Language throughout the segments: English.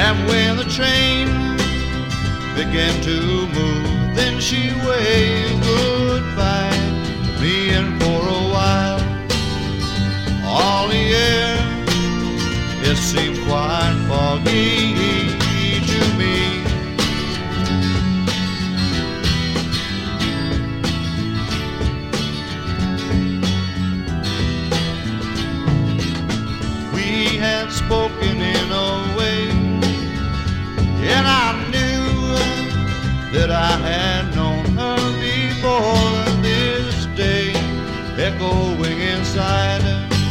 And when the train began to move, then she waved goodbye to me, and for a while all the air, it seemed quite foggy to me. We had spoken in a way, and I knew that I had known her before. This day echoing inside,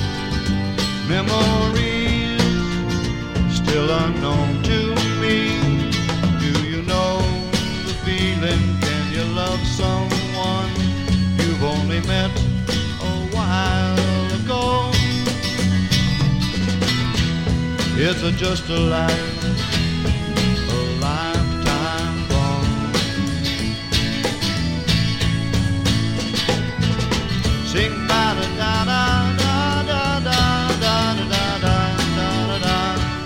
memories still unknown to me. Do you know the feeling? Can you love someone you've only met a while ago? It's just a lifetime gone. Sing ba da da da da da da da da da da da.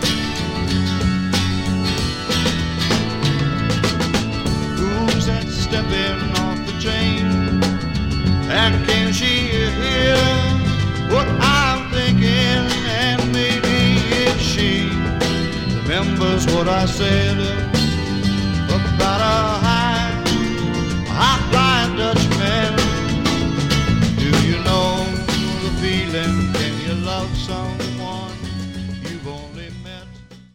Who's that stepping off the train? And can she hear what I'm thinking? And maybe if she remembers what I said,